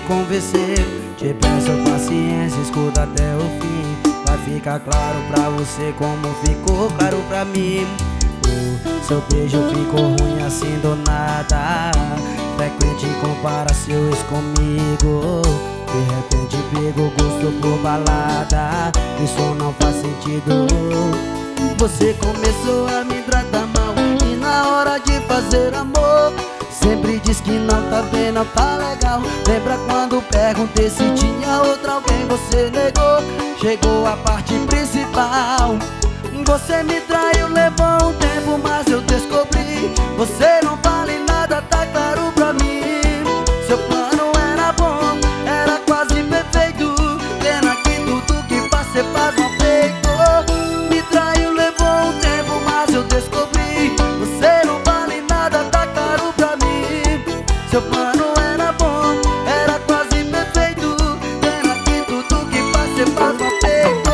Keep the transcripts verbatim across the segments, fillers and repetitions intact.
convencer. Te peço paciência, escuta até o fim. Vai ficar claro pra você como ficou claro pra mim. O seu beijo ficou ruim assim do nada. Frequente compara seu ex comigo. De repente pegou gosto por balada. Isso não faz sentido. Você começou a me tratar mal e na hora de fazer amor sempre diz que não tá bem, não tá legal. Lembra quando perguntei se tinha outra alguém, você negou. Chegou a parte principal. Você me traiu, levou um tempo, mas eu descobri. Você não vale nada, tá claro pra mim. Seu plano era bom, era quase perfeito. Pena que tudo que faz, cê faz mal feito. Me traiu, levou um tempo, mas eu descobri. Você não vale nada, tá claro pra mim. Seu plano era bom, era quase perfeito. Pena que tudo que faz, cê faz mal feito.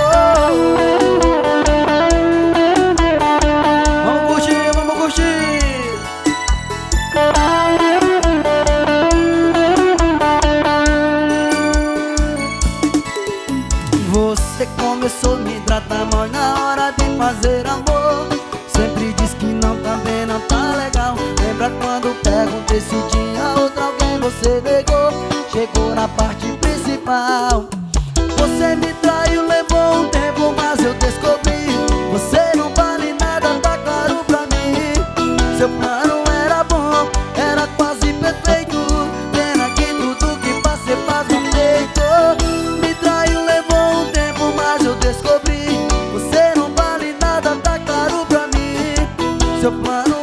Você começou a me tratar mal na hora de fazer amor. Sempre diz que não tá bem, não tá legal. Lembra quando perguntei se tinha outra alguém, você negou. Chegou na parte principal. Você me traiu, levou um tempo, mas eu descobri. Você não vale nada, tá claro pra mim. Seu plano era bom, era quase perfeito. Pena que tudo que faz, cê faz mal feito. Me traiu, levou um tempo, mas eu descobri. Você não vale nada, tá claro pra mim. Seu plano